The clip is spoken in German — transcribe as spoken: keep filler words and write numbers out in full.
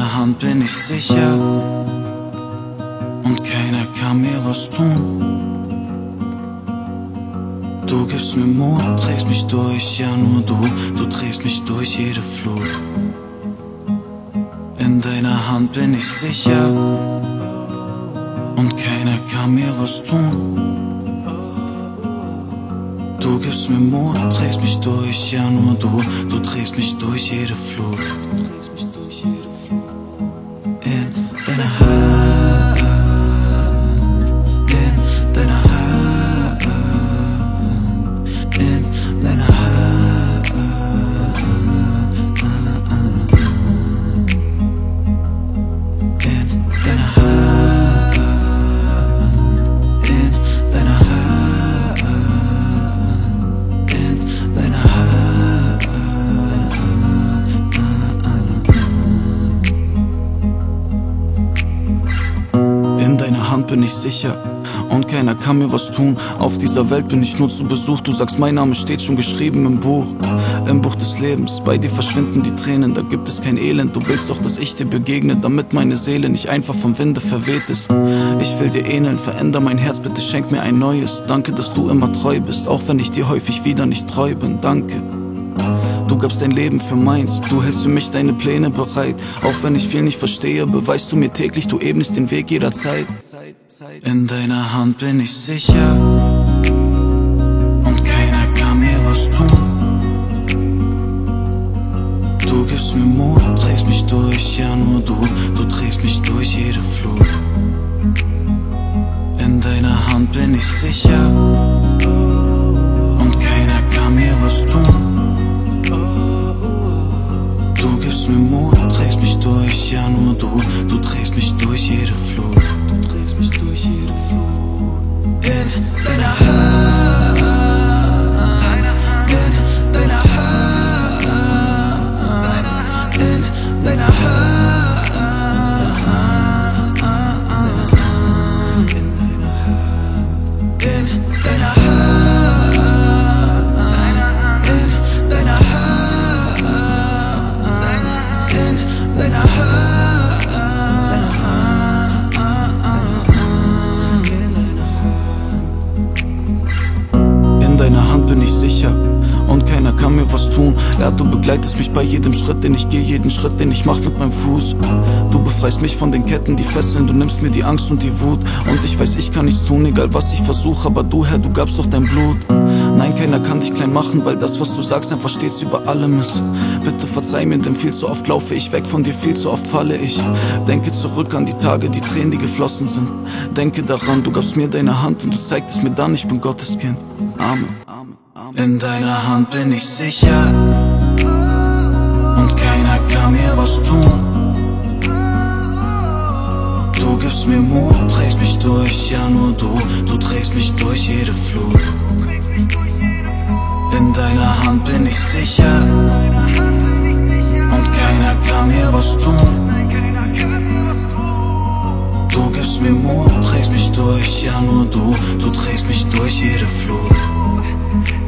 deiner Hand bin ich sicher und keiner kann mir was tun. Du gibst mir Mut, drehst mich durch, ja nur du, du drehst mich durch jede Flut. In deiner Hand bin ich sicher und keiner kann mir was tun. Du gibst mir Mut, drehst mich durch, ja nur du, du drehst mich durch jede Flut. Du drehst mich durch jede Flut. In deiner Hand, in deiner Hand, in deiner Hand, in deiner Hand, in deiner Hand. In deiner Hand bin ich sicher und keiner kann mir was tun. Auf dieser Welt bin ich nur zu Besuch. Du sagst, mein Name steht schon geschrieben im Buch, im Buch des Lebens. Bei dir verschwinden die Tränen, da gibt es kein Elend. Du willst doch, dass ich dir begegne, damit meine Seele nicht einfach vom Winde verweht ist. Ich will dir ähneln, veränder mein Herz, bitte schenk mir ein neues. Danke, dass du immer treu bist, auch wenn ich dir häufig wieder nicht treu bin. Danke. Du gabst dein Leben für meins, du hältst für mich deine Pläne bereit. Auch wenn ich viel nicht verstehe, beweist du mir täglich, du ebnest den Weg jederzeit. In deiner Hand bin ich sicher und keiner kann mir was tun. Du gibst mir Mut, drehst mich durch, ja nur du, du drehst mich durch jede Flut. In deiner Hand bin ich sicher und keiner kann mir was tun. Du gibst mir Mut, drehst mich durch, ja nur du, du drehst mich durch jede Flut. Du drehst mich durch jede Flut. In deiner Hand, in deiner Hand, in deiner Hand, in deiner Hand, in deiner Hand, in deiner Hand. Deiner Hand, in deiner Hand bin ich sicher und keiner kann mir was tun. Ja, du begleitest mich bei jedem Schritt, den ich gehe, jeden Schritt, den ich mach mit meinem Fuß. Du befreist mich von den Ketten, die fesseln, du nimmst mir die Angst und die Wut. Und ich weiß, ich kann nichts tun, egal was ich versuche, aber du, Herr, du gabst doch dein Blut. Nein, keiner kann dich klein machen, weil das, was du sagst, einfach stets über allem ist. Bitte verzeih mir, denn viel zu oft laufe ich weg von dir, viel zu oft falle ich. Denke zurück an die Tage, die Tränen, die geflossen sind. Denke daran, du gabst mir deine Hand und du zeigtest mir dann, ich bin Gottes Kind. Amen. In deiner Hand bin ich sicher und keiner kann mir was tun. Du gibst mir Mut, drehst mich durch, ja nur du, du drehst mich durch jede Flut. In deiner Hand bin ich sicher und keiner kann mir was tun. Du gibst mir Mut, drehst mich durch, ja nur du, du drehst mich durch jede Flut.